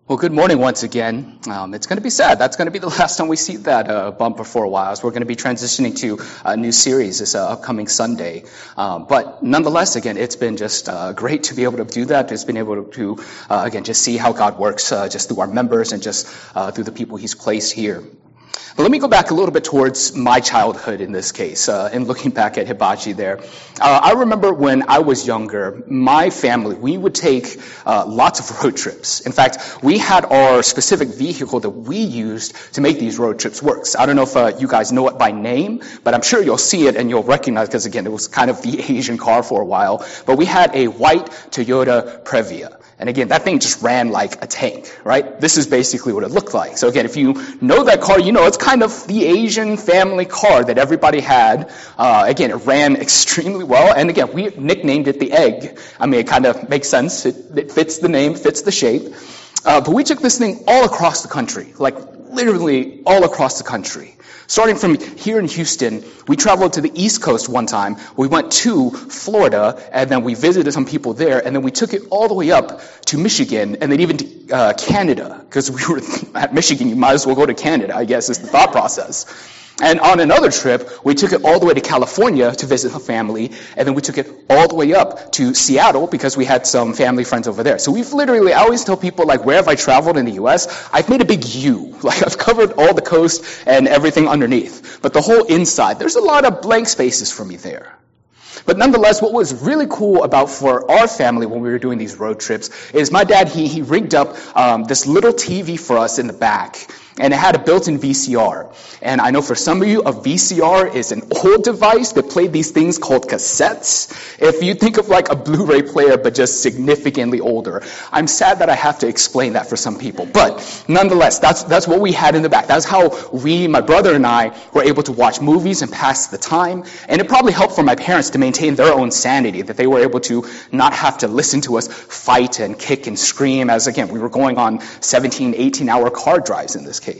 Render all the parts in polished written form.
Well, good morning once again. It's going to be sad. That's going to be the last time we see that bumper for a while, as we're going to be transitioning to a new series this upcoming Sunday. But nonetheless, again, it's been just great to be able to do that. Just been able to, again, just see how God works just through our members and just through the people He's placed here. But let me go back a little bit towards my childhood in this case, and looking back at Hibachi there. I remember when I was younger, my family, we would take lots of road trips. In fact, we had our specific vehicle that we used to make these road trips work. I don't know if you guys know it by name, but I'm sure you'll see it and you'll recognize it because, again, it was kind of the Asian car for a while. But we had a white Toyota Previa. And again, that thing just ran like a tank, right? This is basically what it looked like. So again, if you know that car, you know it's kind of the Asian family car that everybody had. Again, it ran extremely well. And again, we nicknamed it the Egg. I mean, it kind of makes sense. It fits the name, fits the shape. But we took this thing all across the country, like literally all across the country. Starting from here in Houston, we traveled to the East Coast one time. We went to Florida, and then we visited some people there, and then we took it all the way up to Michigan, and then even to Canada, because we were at Michigan, you might as well go to Canada, I guess, is the thought process. And on another trip, we took it all the way to California to visit a family, and then we took it all the way up to Seattle because we had some family friends over there. So we've literally, I always tell people, like, where have I traveled in the U.S.? I've made a big U. Like, I've covered all the coast and everything underneath. But the whole inside, there's a lot of blank spaces for me there. But nonetheless, what was really cool about for our family when we were doing these road trips is my dad, he rigged up this little TV for us in the back. And it had a built-in VCR. And I know for some of you, a VCR is an old device that played these things called cassettes. If you think of like a Blu-ray player, but just significantly older. I'm sad that I have to explain that for some people. But nonetheless, that's what we had in the back. That's how we, my brother and I, were able to watch movies and pass the time. And it probably helped for my parents to maintain their own sanity, that they were able to not have to listen to us fight and kick and scream as, again, we were going on 17, 18-hour car drives in this case.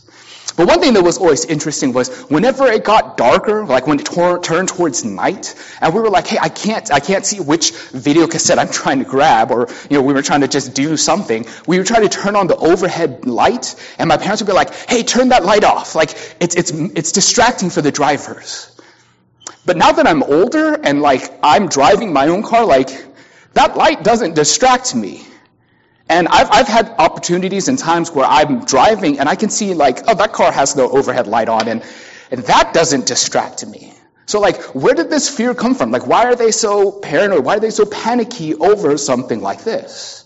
But one thing that was always interesting was whenever it got darker, like when it turned towards night, and we were like, hey, I can't see which video cassette I'm trying to grab, or we were trying to just do something. We would try to turn on the overhead light, and my parents would be like, hey, turn that light off. Like it's distracting for the drivers. But now that I'm older and like I'm driving my own car, like that light doesn't distract me. And I've had opportunities and times where I'm driving and I can see like, oh, that car has the overhead light on, and that doesn't distract me. So like, where did this fear come from? Like, why are they so paranoid? Why are they so panicky over something like this?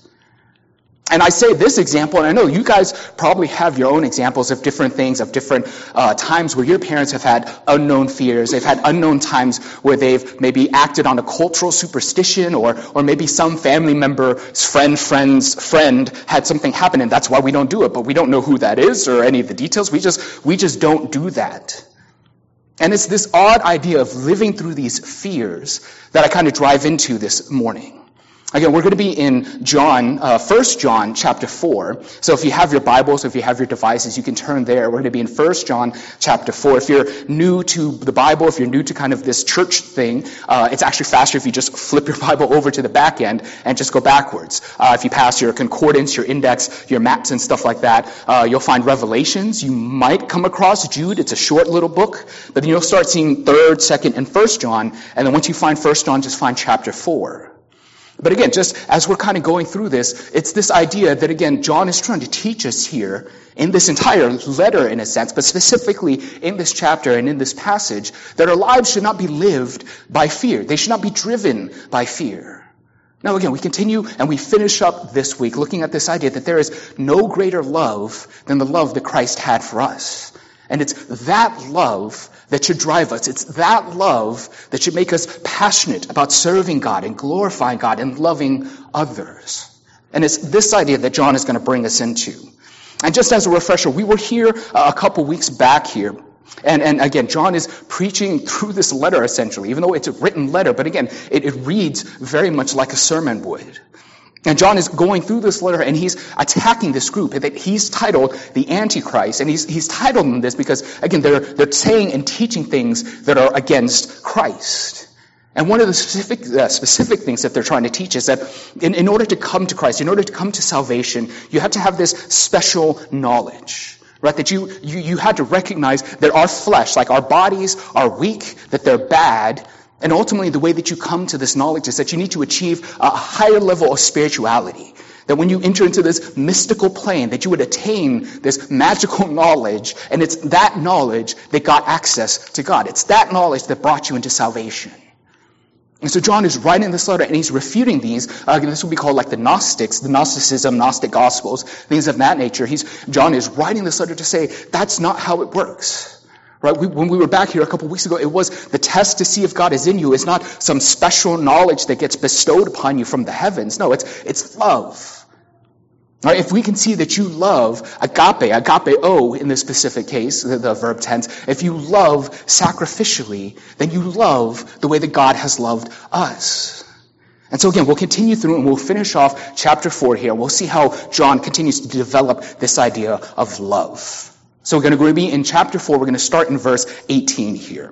And I say this example, and I know you guys probably have your own examples of different things, of different times where your parents have had unknown fears. They've had unknown times where they've maybe acted on a cultural superstition, or maybe some family member's friend's friend had something happen, and that's why we don't do it. But we don't know who that is or any of the details. We just don't do that. And it's this odd idea of living through these fears that I kind of drive into this morning. Again, we're going to be in John, 1 John chapter 4. So if you have your Bibles, if you have your devices, you can turn there. We're going to be in 1 John chapter 4. If you're new to the Bible, if you're new to kind of this church thing, it's actually faster if you just flip your Bible over to the back end and just go backwards. If you pass your concordance, your index, your maps and stuff like that, you'll find Revelations. You might come across Jude. It's a short little book. But then you'll start seeing 3rd, 2nd, and 1 John. And then once you find 1 John, just find chapter 4. But again, just as we're kind of going through this, it's this idea that, again, John is trying to teach us here in this entire letter, in a sense, but specifically in this chapter and in this passage, that our lives should not be lived by fear. They should not be driven by fear. Now, again, we continue and we finish up this week looking at this idea that there is no greater love than the love that Christ had for us. And it's that love that should drive us. It's that love that should make us passionate about serving God and glorifying God and loving others. And it's this idea that John is going to bring us into. And just as a refresher, we were here a couple weeks back here. And again, John is preaching through this letter essentially, even though it's a written letter. But again, it reads very much like a sermon would. And John is going through this letter and he's attacking this group that he's titled the Antichrist. And he's titled them this because, again, they're saying and teaching things that are against Christ. And one of the specific things that they're trying to teach is that in order to come to Christ, in order to come to salvation, you have to have this special knowledge, right? That you had to recognize that our flesh, like our bodies, are weak, that they're bad, and ultimately the way that you come to this knowledge is that you need to achieve a higher level of spirituality. That when you enter into this mystical plane, that you would attain this magical knowledge, and it's that knowledge that got access to God. It's that knowledge that brought you into salvation. And so John is writing this letter, and he's refuting these. This would be called like the Gnostics, the Gnosticism, Gnostic Gospels, things of that nature. John is writing this letter to say that's not how it works. Right? When we were back here a couple weeks ago, it was the test to see if God is in you. It's not some special knowledge that gets bestowed upon you from the heavens. No, it's love. Right? If we can see that you love agapeo in this specific case, the verb tense, if you love sacrificially, then you love the way that God has loved us. And so again, we'll continue through and we'll finish off chapter 4 here. We'll see how John continues to develop this idea of love. So we're going to be in chapter 4. We're going to start in verse 18 here.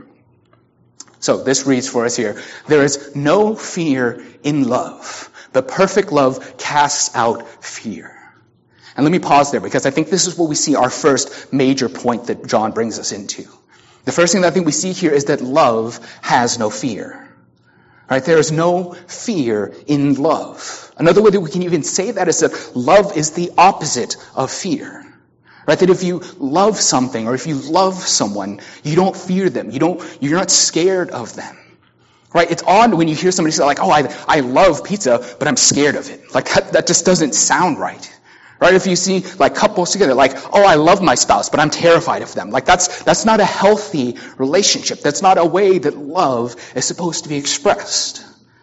So this reads for us here, "There is no fear in love, but perfect love casts out fear." And let me pause there because I think this is what we see our first major point that John brings us into. The first thing that I think we see here is that love has no fear. Right? There is no fear in love. Another way that we can even say that is that love is the opposite of fear. Right? That if you love something or if you love someone, you don't fear them. You're not scared of them. Right? It's odd when you hear somebody say like, "Oh, I love pizza, but I'm scared of it." Like that just doesn't sound right. Right? If you see like couples together, like, "Oh, I love my spouse, but I'm terrified of them." Like that's not a healthy relationship. That's not a way that love is supposed to be expressed.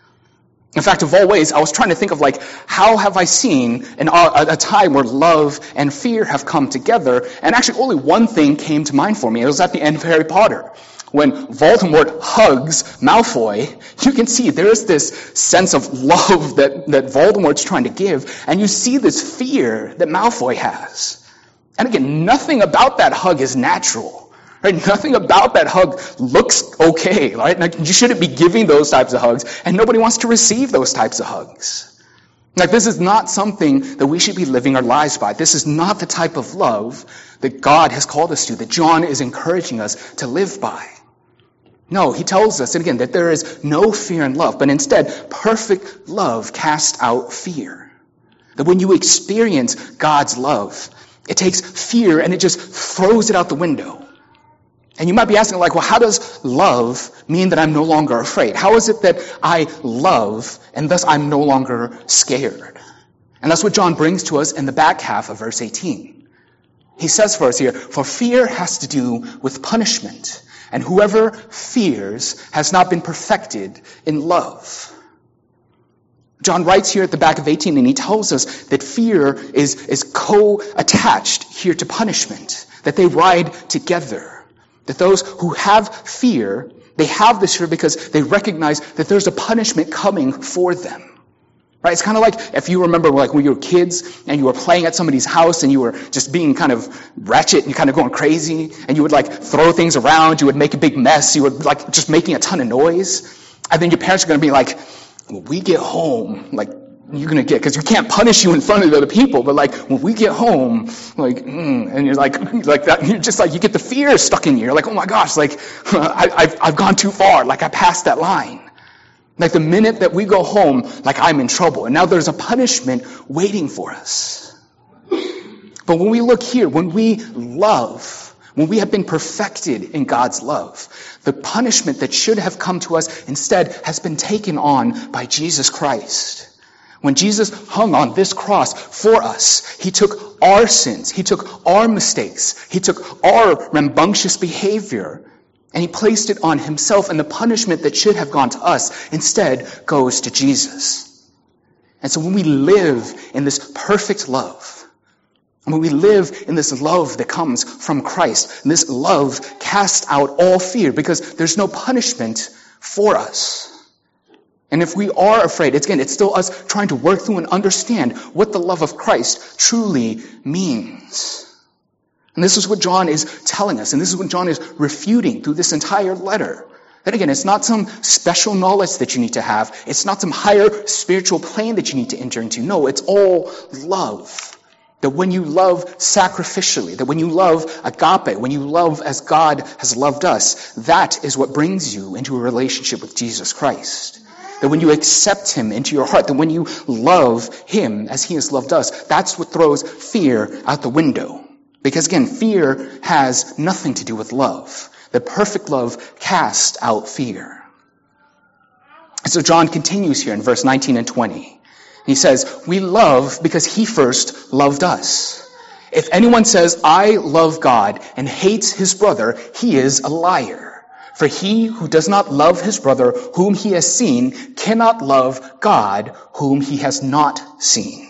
In fact, of all ways, I was trying to think of like, how have I seen a time where love and fear have come together? And actually only one thing came to mind for me. It was at the end of Harry Potter. When Voldemort hugs Malfoy, you can see there is this sense of love that Voldemort's trying to give, and you see this fear that Malfoy has. And again, nothing about that hug is natural. Right? Nothing about that hug looks okay. Right? Like, you shouldn't be giving those types of hugs, and nobody wants to receive those types of hugs. Like, this is not something that we should be living our lives by. This is not the type of love that God has called us to, that John is encouraging us to live by. No, he tells us, and again, that there is no fear in love, but instead, perfect love casts out fear. That when you experience God's love, it takes fear and it just throws it out the window. And you might be asking, like, well, how does love mean that I'm no longer afraid? How is it that I love and thus I'm no longer scared? And that's what John brings to us in the back half of verse 18. He says for us here, "For fear has to do with punishment, and whoever fears has not been perfected in love." John writes here at the back of 18, and he tells us that fear is co-attached here to punishment, that they ride together. That those who have fear, they have this fear because they recognize that there's a punishment coming for them. Right? It's kind of like if you remember like when you were kids and you were playing at somebody's house and you were just being kind of ratchet and kind of going crazy, and you would like throw things around, you would make a big mess, you would like just making a ton of noise. And then your parents are going to be like, "When we get home, like, you're going to get," because you can't punish you in front of the other people, but like, "When we get home, like," and you're like that, you're just like, you get the fear stuck in you. You're like, "Oh my gosh, like, I've gone too far. Like, I passed that line. Like, the minute that we go home, like, I'm in trouble. And now there's a punishment waiting for us." But when we look here, when we love, when we have been perfected in God's love, the punishment that should have come to us instead has been taken on by Jesus Christ. When Jesus hung on this cross for us, he took our sins, he took our mistakes, he took our rambunctious behavior, and he placed it on himself, and the punishment that should have gone to us instead goes to Jesus. And so when we live in this perfect love, and when we live in this love that comes from Christ, and this love casts out all fear because there's no punishment for us. And if we are afraid, it's still us trying to work through and understand what the love of Christ truly means. And this is what John is telling us, and this is what John is refuting through this entire letter. That again, it's not some special knowledge that you need to have. It's not some higher spiritual plane that you need to enter into. No, it's all love. That when you love sacrificially, that when you love agape, when you love as God has loved us, that is what brings you into a relationship with Jesus Christ. That when you accept him into your heart, that when you love him as he has loved us, that's what throws fear out the window. Because again, fear has nothing to do with love. The perfect love casts out fear. And so John continues here in verse 19 and 20. He says, we love because he first loved us. If anyone says, I love God and hates his brother, he is a liar. For he who does not love his brother whom he has seen cannot love God whom he has not seen.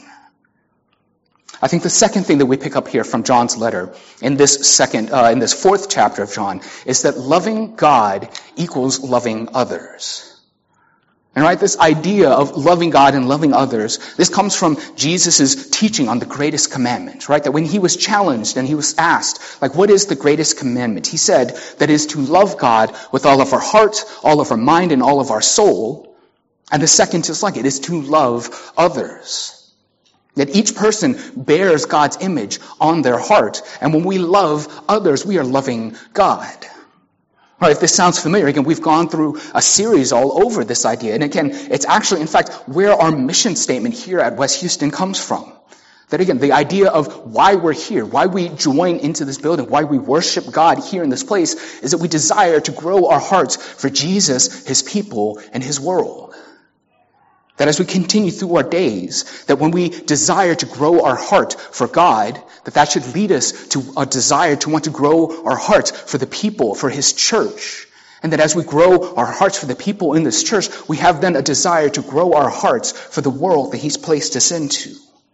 I think the second thing that we pick up here from John's letter in this fourth chapter of John is that loving God equals loving others. And right, this idea of loving God and loving others, this comes from Jesus' teaching on the greatest commandment, right? That when he was challenged and he was asked, like, what is the greatest commandment? He said that is to love God with all of our heart, all of our mind, and all of our soul. And the second is like it, is to love others. That each person bears God's image on their heart. And when we love others, we are loving God. All right, if this sounds familiar, again, we've gone through a series all over this idea. And again, it's actually, in fact, where our mission statement here at West Houston comes from. That again, the idea of why we're here, why we join into this building, why we worship God here in this place, is that we desire to grow our hearts for Jesus, his people, and his world. That as we continue through our days, that when we desire to grow our heart for God, that should lead us to a desire to want to grow our hearts for the people, for his church. And that as we grow our hearts for the people in this church, we have then a desire to grow our hearts for the world that he's placed us into.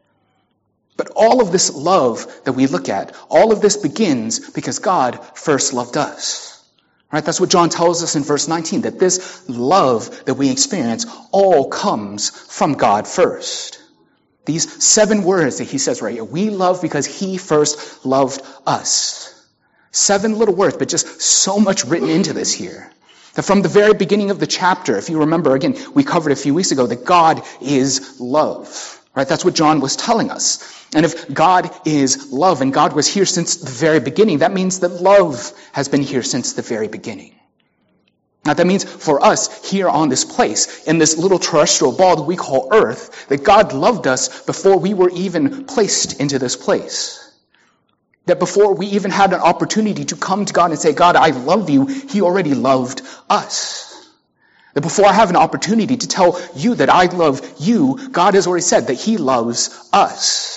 But all of this love that we look at, all of this begins because God first loved us. Right? That's what John tells us in verse 19, that this love that we experience all comes from God first. These 7 words that he says right here, we love because he first loved us. 7 little words, but just so much written into this here. That from the very beginning of the chapter, if you remember, again, we covered a few weeks ago, that God is love. Right? That's what John was telling us. And if God is love and God was here since the very beginning, that means that love has been here since the very beginning. Now that means for us here on this place, in this little terrestrial ball that we call Earth, that God loved us before we were even placed into this place. That before we even had an opportunity to come to God and say, God, I love you, he already loved us. That before I have an opportunity to tell you that I love you, God has already said that he loves us.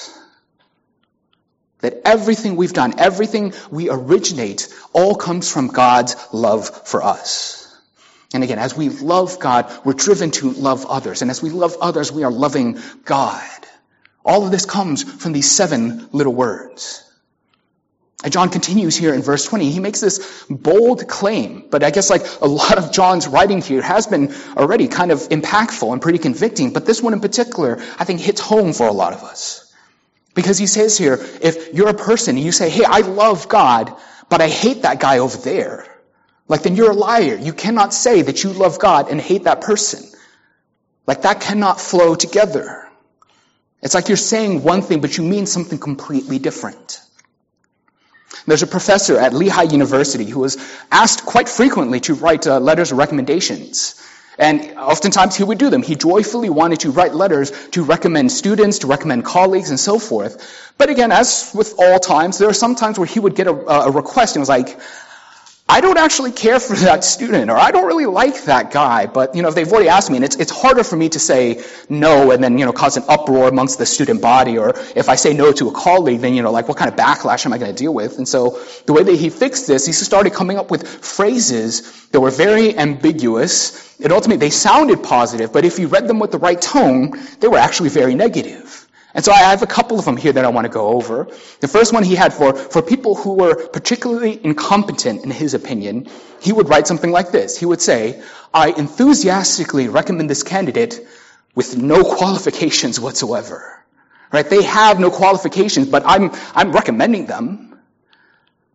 That everything we've done, everything we originate, all comes from God's love for us. And again, as we love God, we're driven to love others. And as we love others, we are loving God. All of this comes from these 7 little words. And John continues here in verse 20. He makes this bold claim, but I guess like a lot of John's writing here has been already kind of impactful and pretty convicting. But this one in particular, I think, hits home for a lot of us. Because he says here, if you're a person and you say, hey, I love God, but I hate that guy over there, like then you're a liar. You cannot say that you love God and hate that person. Like that cannot flow together. It's like you're saying one thing, but you mean something completely different. There's a professor at Lehigh University who was asked quite frequently to write letters of recommendations. And oftentimes he would do them. He joyfully wanted to write letters to recommend students, to recommend colleagues, and so forth. But again, as with all times, there are some times where he would get a request and was like, I don't actually care for that student, or I don't really like that guy, but, if they've already asked me, and it's harder for me to say no and then, cause an uproar amongst the student body, or if I say no to a colleague, then, what kind of backlash am I going to deal with? And so the way that he fixed this, he started coming up with phrases that were very ambiguous, and ultimately they sounded positive, but if you read them with the right tone, they were actually very negative. And so I have a couple of them here that I want to go over. The first one he had for people who were particularly incompetent in his opinion, he would write something like this. He would say, I enthusiastically recommend this candidate with no qualifications whatsoever. Right? They have no qualifications, but I'm recommending them.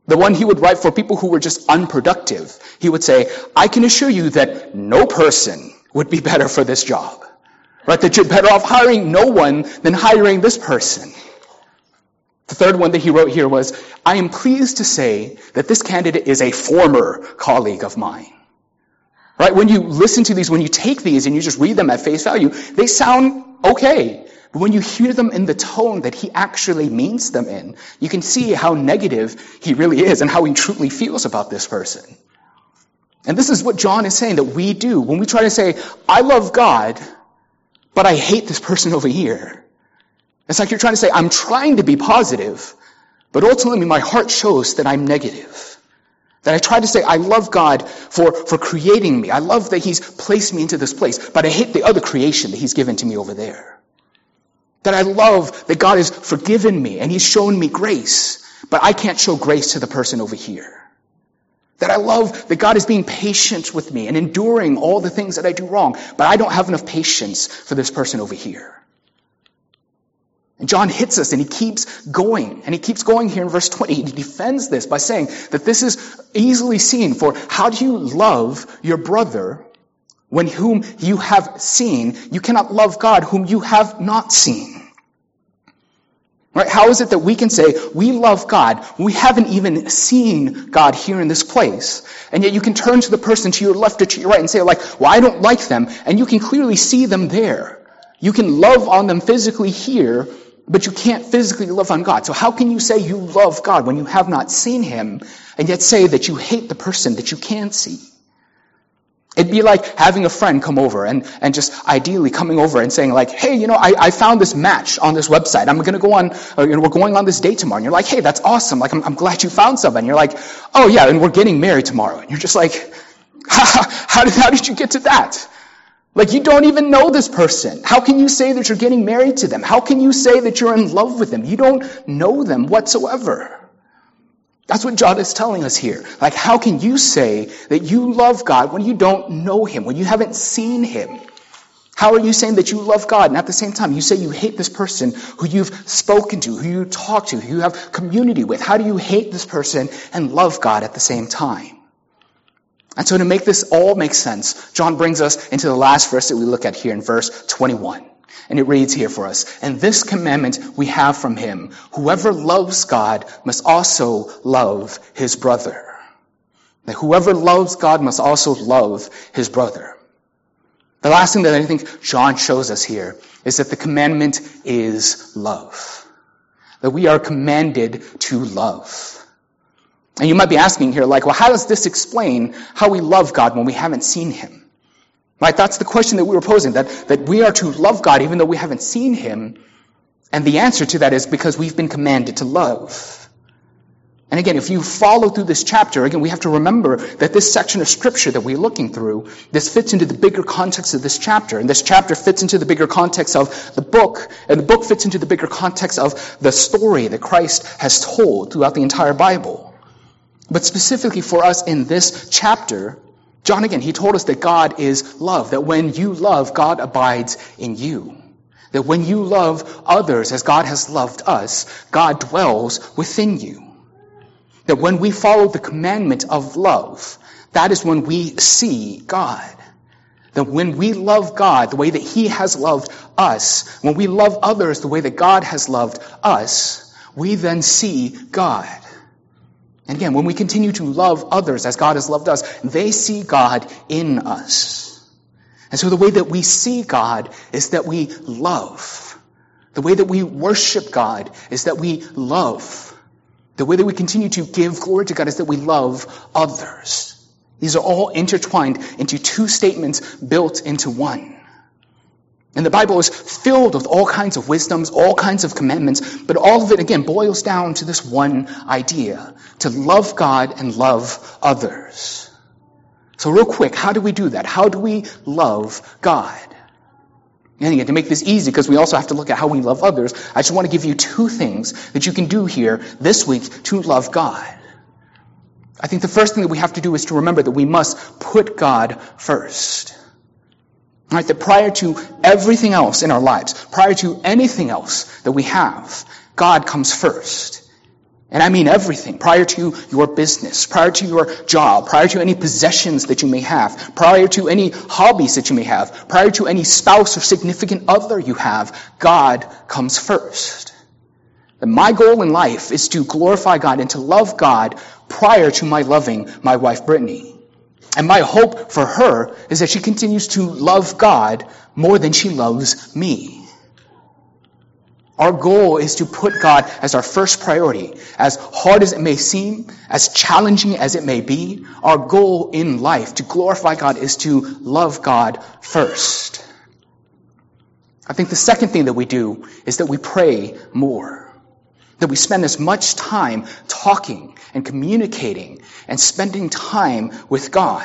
The one he would write for people who were just unproductive. He would say, I can assure you that no person would be better for this job. Right? That you're better off hiring no one than hiring this person. The third one that he wrote here was, I am pleased to say that this candidate is a former colleague of mine. Right? When you listen to these, when you take these and you just read them at face value, they sound okay. But when you hear them in the tone that he actually means them in, you can see how negative he really is and how he truly feels about this person. And this is what John is saying that we do. When we try to say, I love God, but I hate this person over here. It's like you're trying to say, I'm trying to be positive, but ultimately my heart shows that I'm negative. That I try to say, I love God for creating me. I love that he's placed me into this place, but I hate the other creation that he's given to me over there. That I love that God has forgiven me and he's shown me grace, but I can't show grace to the person over here. That I love that God is being patient with me and enduring all the things that I do wrong, but I don't have enough patience for this person over here. And John hits us and he keeps going. And he keeps going here in verse 20. He defends this by saying that this is easily seen for how do you love your brother when whom you have seen? You cannot love God whom you have not seen. Right? How is it that we can say we love God? We haven't even seen God here in this place. And yet you can turn to the person to your left or to your right and say, like, well, I don't like them. And you can clearly see them there. You can love on them physically here, but you can't physically love on God. So how can you say you love God when you have not seen him and yet say that you hate the person that you can see? It'd be like having a friend come over and just ideally coming over and saying like, hey, I found this match on this website. I'm going to go on, we're going on this date tomorrow. And you're like, hey, that's awesome. Like, I'm glad you found something. And you're like, oh yeah, and we're getting married tomorrow. And you're just like, how did you get to that? Like, you don't even know this person. How can you say that you're getting married to them? How can you say that you're in love with them? You don't know them whatsoever. That's what John is telling us here. Like, how can you say that you love God when you don't know him, when you haven't seen him? How are you saying that you love God and at the same time you say you hate this person who you've spoken to, who you talk to, who you have community with? How do you hate this person and love God at the same time? And so to make this all make sense, John brings us into the last verse that we look at here in verse 21. And it reads here for us, and this commandment we have from him, whoever loves God must also love his brother. That whoever loves God must also love his brother. The last thing that I think John shows us here is that the commandment is love. That we are commanded to love. And you might be asking here, like, well, how does this explain how we love God when we haven't seen him? Right? That's the question that we were posing, that we are to love God even though we haven't seen him. And the answer to that is because we've been commanded to love. And again, if you follow through this chapter, again, we have to remember that this section of scripture that we're looking through, this fits into the bigger context of this chapter. And this chapter fits into the bigger context of the book. And the book fits into the bigger context of the story that Christ has told throughout the entire Bible. But specifically for us in this chapter, John, again, he told us that God is love, that when you love, God abides in you. That when you love others as God has loved us, God dwells within you. That when we follow the commandment of love, that is when we see God. That when we love God the way that he has loved us, when we love others the way that God has loved us, we then see God. And again, when we continue to love others as God has loved us, they see God in us. And so the way that we see God is that we love. The way that we worship God is that we love. The way that we continue to give glory to God is that we love others. These are all intertwined into two statements built into one. And the Bible is filled with all kinds of wisdoms, all kinds of commandments, but all of it, again, boils down to this one idea, to love God and love others. So real quick, how do we do that? How do we love God? And again, to make this easy, because we also have to look at how we love others, I just want to give you two things that you can do here this week to love God. I think the first thing that we have to do is to remember that we must put God first. Right, that prior to everything else in our lives, prior to anything else that we have, God comes first. And I mean everything, prior to your business, prior to your job, prior to any possessions that you may have, prior to any hobbies that you may have, prior to any spouse or significant other you have, God comes first. And my goal in life is to glorify God and to love God prior to my loving my wife, Brittany. And my hope for her is that she continues to love God more than she loves me. Our goal is to put God as our first priority. As hard as it may seem, as challenging as it may be, our goal in life to glorify God is to love God first. I think the second thing that we do is that we pray more. That we spend as much time talking and communicating and spending time with God.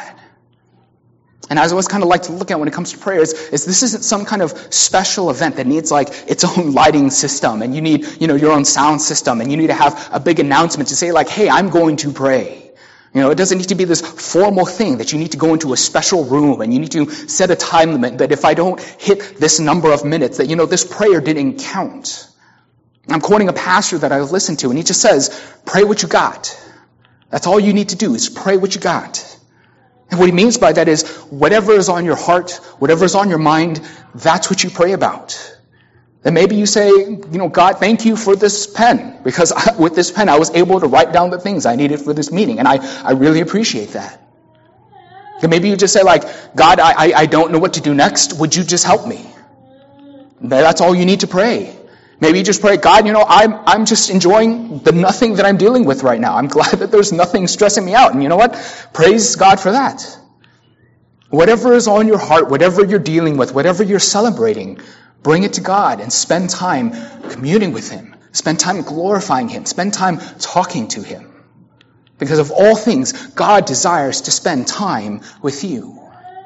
And as I always kind of like to look at when it comes to prayers, is this isn't some kind of special event that needs like its own lighting system, and you need, your own sound system, and you need to have a big announcement to say like, hey, I'm going to pray. It doesn't need to be this formal thing that you need to go into a special room and you need to set a time limit that if I don't hit this number of minutes that, this prayer didn't count. I'm quoting a pastor that I listened to, and he just says, pray what you got. That's all you need to do is pray what you got. And what he means by that is whatever is on your heart, whatever is on your mind, that's what you pray about. And maybe you say, God, thank you for this pen, because with this pen I was able to write down the things I needed for this meeting, and I really appreciate that. And maybe you just say like, God, I don't know what to do next. Would you just help me? That's all you need to pray. Maybe you just pray, God, I'm just enjoying the nothing that I'm dealing with right now. I'm glad that there's nothing stressing me out. And you know what? Praise God for that. Whatever is on your heart, whatever you're dealing with, whatever you're celebrating, bring it to God and spend time communing with Him. Spend time glorifying Him. Spend time talking to Him. Because of all things, God desires to spend time with you.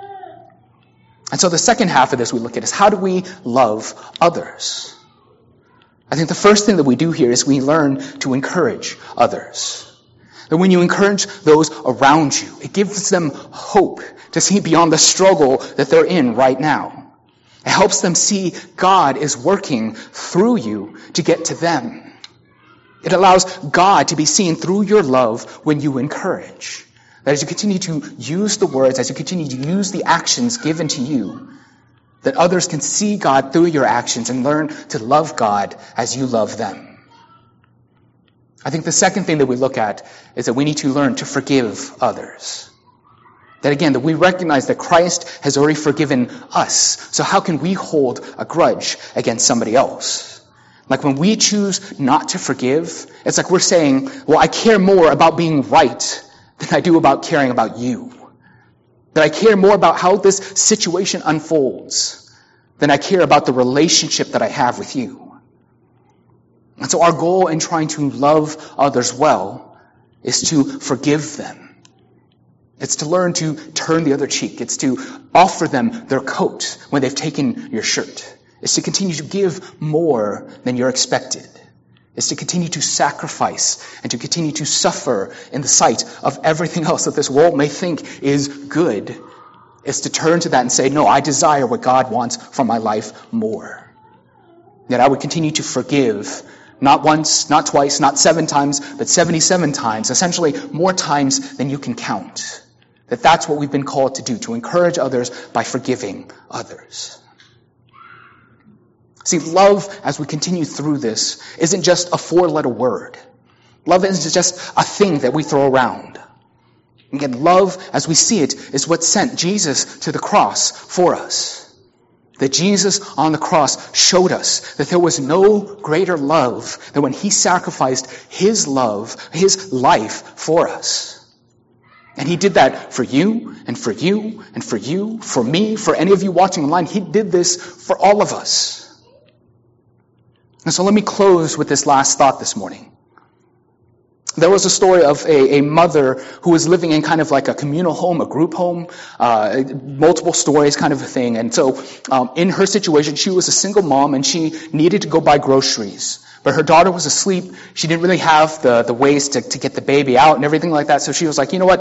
And so the second half of this we look at is how do we love others? I think the first thing that we do here is we learn to encourage others. That when you encourage those around you, it gives them hope to see beyond the struggle that they're in right now. It helps them see God is working through you to get to them. It allows God to be seen through your love when you encourage. That as you continue to use the words, as you continue to use the actions given to you, that others can see God through your actions and learn to love God as you love them. I think the second thing that we look at is that we need to learn to forgive others. That again, that we recognize that Christ has already forgiven us. So how can we hold a grudge against somebody else? Like when we choose not to forgive, it's like we're saying, well, I care more about being right than I do about caring about you. That I care more about how this situation unfolds than I care about the relationship that I have with you. And so our goal in trying to love others well is to forgive them. It's to learn to turn the other cheek. It's to offer them their coat when they've taken your shirt. It's to continue to give more than you're expected. It's to continue to sacrifice and to continue to suffer in the sight of everything else that this world may think is good. It's to turn to that and say, no, I desire what God wants from my life more. That I would continue to forgive, not once, not twice, not 7 times, but 77 times, essentially more times than you can count. That's what we've been called to do, to encourage others by forgiving others. See, love, as we continue through this, isn't just a 4-letter word. Love isn't just a thing that we throw around. Again, love, as we see it, is what sent Jesus to the cross for us. That Jesus on the cross showed us that there was no greater love than when He sacrificed His love, His life for us. And He did that for you, and for you, and for you, for me, for any of you watching online. He did this for all of us. And so let me close with this last thought this morning. There was a story of a mother who was living in kind of like a communal home, a group home, multiple stories kind of a thing. And so in her situation, she was a single mom and she needed to go buy groceries. But her daughter was asleep. She didn't really have the ways to get the baby out and everything like that. So she was like, you know what?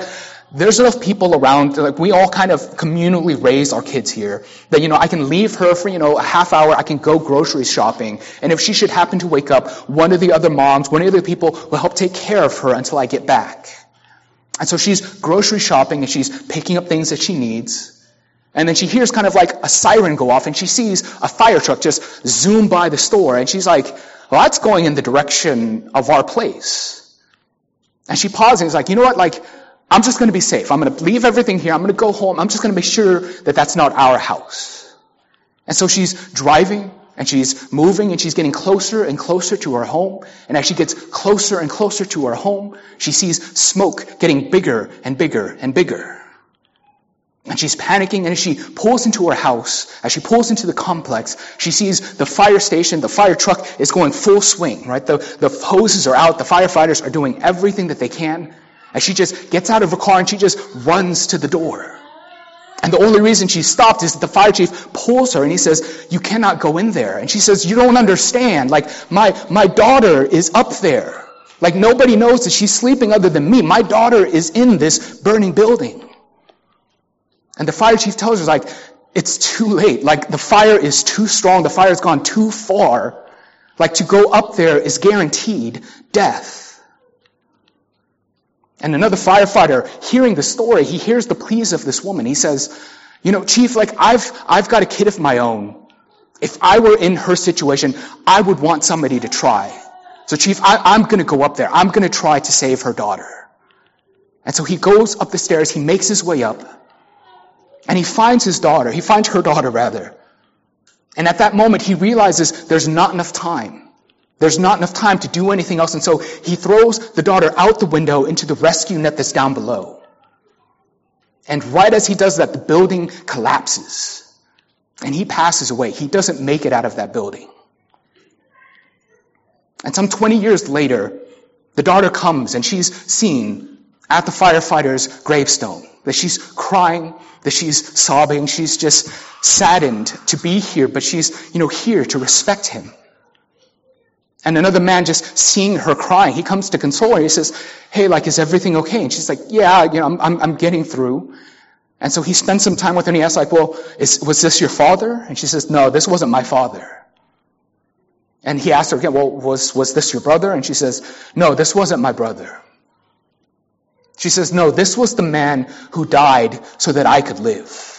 there's enough people around, like we all kind of communally raise our kids here, that, I can leave her for, a half hour, I can go grocery shopping, and if she should happen to wake up, one of the other moms, one of the other people will help take care of her until I get back. And so she's grocery shopping and she's picking up things that she needs. And then she hears kind of like a siren go off and she sees a fire truck just zoom by the store. And she's like, well, that's going in the direction of our place. And she pauses and is like, you know what, I'm just going to be safe. I'm going to leave everything here. I'm going to go home. I'm just going to make sure that that's not our house. And so she's driving and she's moving and she's getting closer and closer to her home. And as she gets closer and closer to her home, she sees smoke getting bigger and bigger and bigger. And she's panicking, and as she pulls into her house, as she pulls into the complex, she sees the fire station, the fire truck is going full swing, right? The hoses are out, the firefighters are doing everything that they can. And she just gets out of her car and she just runs to the door. And the only reason she stopped is that the fire chief pulls her and he says, you cannot go in there. And she says, you don't understand. My daughter is up there. Nobody knows that she's sleeping other than me. My daughter is in this burning building. And the fire chief tells her, it's too late. The fire is too strong. The fire has gone too far. To go up there is guaranteed death. And another firefighter, hearing the story, he hears the pleas of this woman. He says, Chief, I've got a kid of my own. If I were in her situation, I would want somebody to try. So Chief, I'm going to go up there. I'm going to try to save her daughter. And so he goes up the stairs. He makes his way up. And he finds his daughter. He finds her daughter, rather. And at that moment, he realizes there's not enough time. There's not enough time to do anything else. And so he throws the daughter out the window into the rescue net that's down below. And right as he does that, the building collapses. And he passes away. He doesn't make it out of that building. And some 20 years later, the daughter comes and she's seen at the firefighter's gravestone. That she's crying, that she's sobbing, she's just saddened to be here, but she's, here to respect him. And another man just seeing her crying, he comes to console her. He says, hey, is everything okay? And she's like, yeah, I'm getting through. And so he spends some time with her and he asks, was this your father? And she says, no, this wasn't my father. And he asked her again, well, was this your brother? And she says, no, this wasn't my brother. She says, no, this was the man who died so that I could live.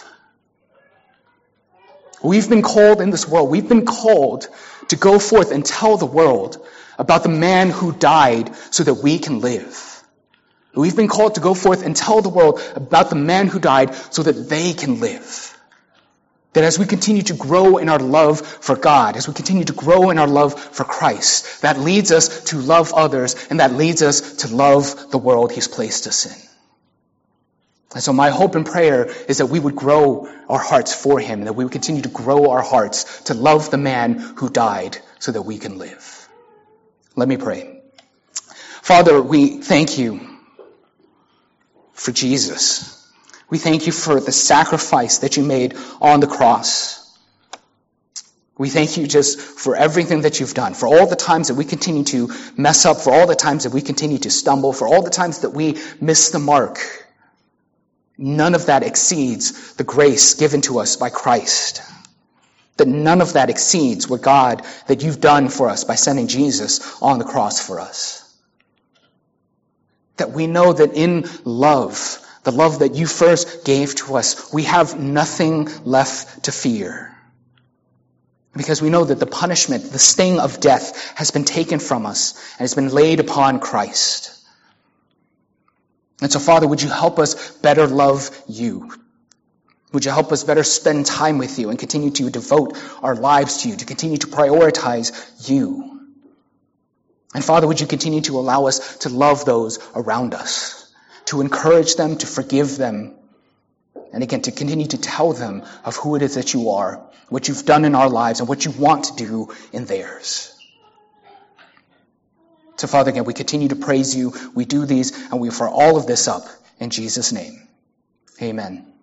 We've been called in this world, we've been called to go forth and tell the world about the man who died so that we can live. We've been called to go forth and tell the world about the man who died so that they can live. That as we continue to grow in our love for God, as we continue to grow in our love for Christ, that leads us to love others, and that leads us to love the world He's placed us in. And so my hope and prayer is that we would grow our hearts for Him, and that we would continue to grow our hearts to love the man who died so that we can live. Let me pray. Father, we thank you for Jesus. We thank you for the sacrifice that you made on the cross. We thank you just for everything that you've done, for all the times that we continue to mess up, for all the times that we continue to stumble, for all the times that we miss the mark. None of that exceeds the grace given to us by Christ. That none of that exceeds what God, that you've done for us by sending Jesus on the cross for us. That we know that in love, the love that you first gave to us, we have nothing left to fear. Because we know that the punishment, the sting of death has been taken from us and has been laid upon Christ. And so, Father, would you help us better love you? Would you help us better spend time with you and continue to devote our lives to you, to continue to prioritize you? And Father, would you continue to allow us to love those around us, to encourage them, to forgive them, and again, to continue to tell them of who it is that you are, what you've done in our lives, and what you want to do in theirs. So, Father, again, we continue to praise you. We do these, and we offer all of this up in Jesus' name. Amen.